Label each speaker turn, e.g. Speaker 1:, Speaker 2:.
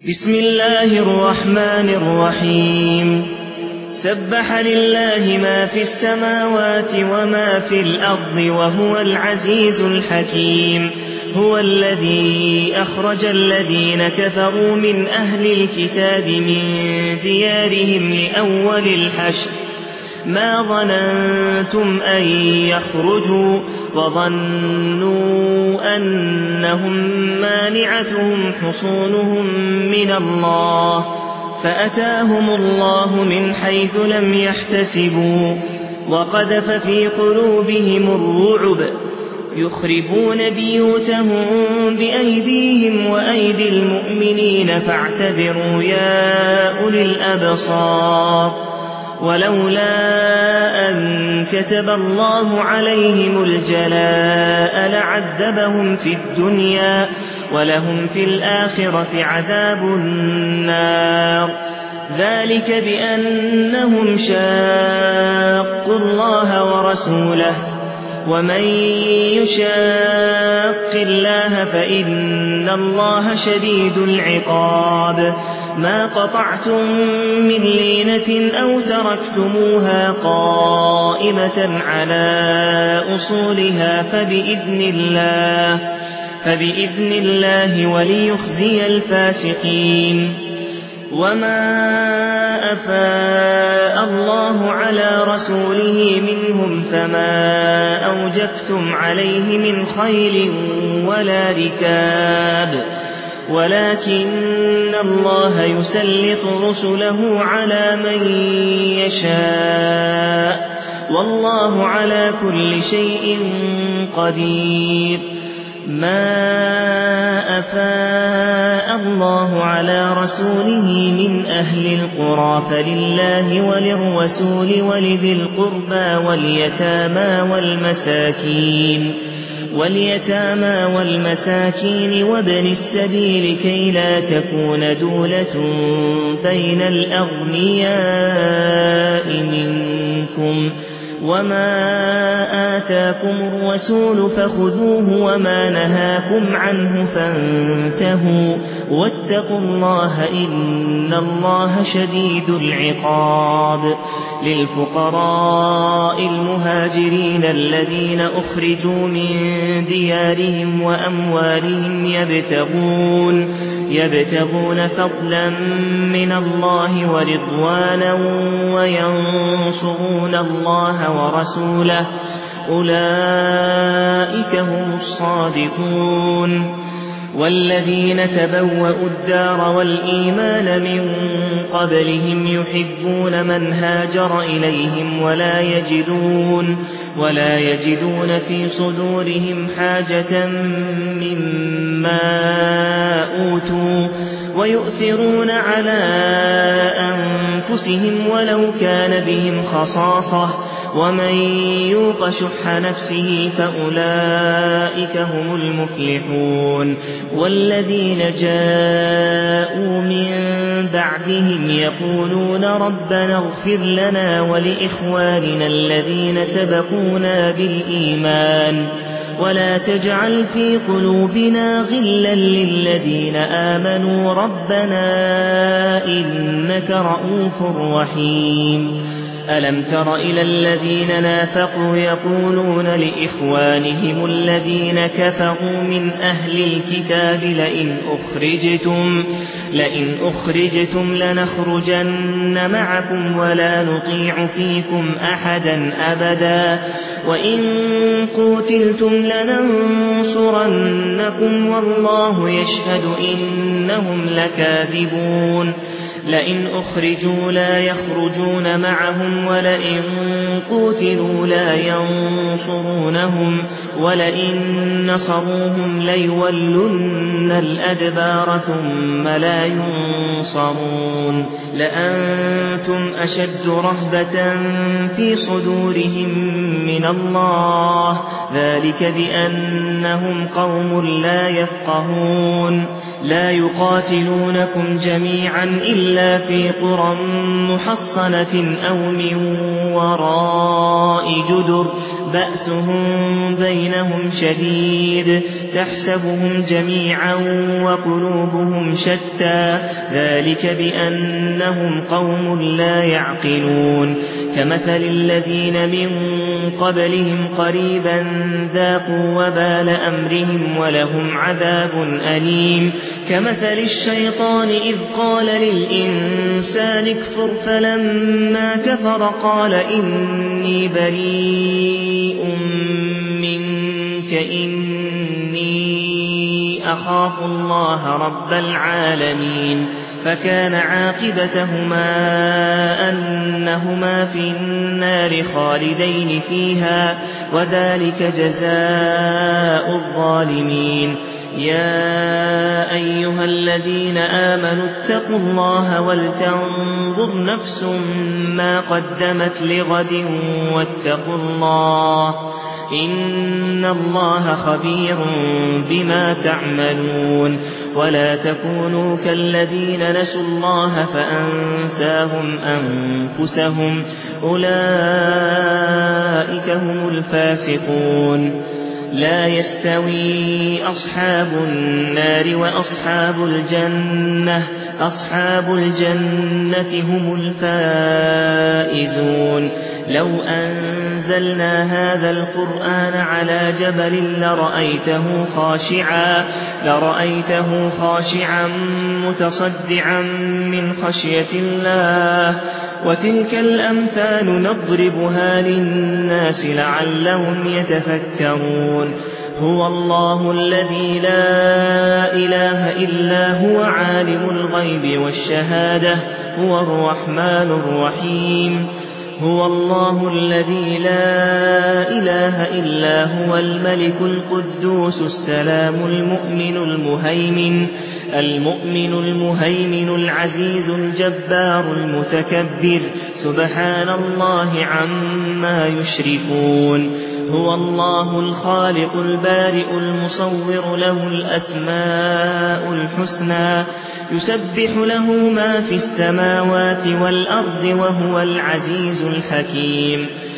Speaker 1: بسم الله الرحمن الرحيم سبح لله ما في السماوات وما في الأرض وهو العزيز الحكيم هو الذي أخرج الذين كفروا من أهل الكتاب من ديارهم لأول الحشر ما ظننتم أن يخرجوا وظنوا أنهم مانعتهم حصونهم من الله فأتاهم الله من حيث لم يحتسبوا وقذف في قلوبهم الرعب يخربون بيوتهم بأيديهم وأيدي المؤمنين فاعتبروا يا أولي الأبصار ولولا أن كتب الله عليهم الجلاء لعذبهم في الدنيا ولهم في الآخرة عذاب النار ذلك بأنهم شاقوا الله ورسوله ومن يشاق الله فإن الله شديد العقاب ما قطعتم من لينة أو تركتموها قائمة على أصولها فبإذن الله وليخزي الفاسقين وما أفاء الله على رسوله منهم فما أوجفتم عليه من خيل ولا ركاب ولكن الله يسلط رسله على من يشاء والله على كل شيء قدير ما أفاء الله على رسوله من أهل القرى فلله وللرسول ولذي القربى واليتامى والمساكين وابن السبيل كي لا تكون دولة بين الأغنياء منكم وما آتاكم الرسول فخذوه وما نهاكم عنه فانتهوا واتقوا الله إن الله شديد العقاب للفقراء المهاجرين الذين أخرجوا من ديارهم وأموالهم يبتغون فضلا من الله ورضوانا وينصرون الله ورسوله أولئك هم الصادقون والذين تبوأوا الدار والإيمان من قبلهم يحبون من هاجر إليهم ولا يجدون في صدورهم حاجة مما أوتوا ويؤثرون على أنفسهم ولو كان بهم خصاصة ومن يوق شح نفسه فأولئك هم المفلحون والذين جاءوا من بعدهم يقولون ربنا اغفر لنا ولإخواننا الذين سبقونا بالإيمان ولا تجعل في قلوبنا غلا للذين آمنوا ربنا إنك رؤوف رحيم ألم تر إلى الذين نافقوا يقولون لإخوانهم الذين كفروا من أهل الكتاب لئن أخرجتم لنخرجن معكم ولا نطيع فيكم أحدا أبدا وإن قوتلتم لننصرنكم والله يشهد إنهم لكاذبون لئن أخرجوا لا يخرجون معهم ولئن قوتلوا لا ينصرونهم ولئن نصروهم ليولن الأدبار ثم لا ينصرون لأنتم أشد رهبة في صدورهم من الله ذلك بأنهم قوم لا يفقهون لا يقاتلونكم جميعا إلا في قرى محصنة أو من وراء جدر بأسهم بينهم شديد تحسبهم جميعا وقلوبهم شتى ذلك بأنهم قوم لا يعقلون كمثل الذين من قبلهم قريبا ذاقوا وبال أمرهم ولهم عذاب أليم كمثل الشيطان إذ قال للإنسان اكفر فلما كفر قال إني بريء منك إني أخاف الله رب العالمين فكان عاقبتهما أنهما في النار خالدين فيها وذلك جزاء الظالمين يا أيها الذين آمنوا اتقوا الله ولتنظر نفس ما قدمت لغد واتقوا الله إن الله خبير بما تعملون ولا تكونوا كالذين نسوا الله فأنساهم أنفسهم أولئك هم الفاسقون لا يستوي أصحاب النار وأصحاب الجنة أصحاب الجنة هم الفائزون لو أنزلنا هذا القرآن على جبل لرأيته خاشعا متصدعا من خشية الله وتلك الأمثال نضربها للناس لعلهم يتفكرون هو الله الذي لا إله إلا هو عالم الغيب والشهادة هو الرحمن الرحيم هو الله الذي لا إله إلا هو الملك القدوس السلام المؤمن المهيمن العزيز الجبار المتكبر سبحان الله عما يشركون هو الله الخالق البارئ المصور له الأسماء الحسنى يسبح له ما في السماوات والأرض وهو العزيز الحكيم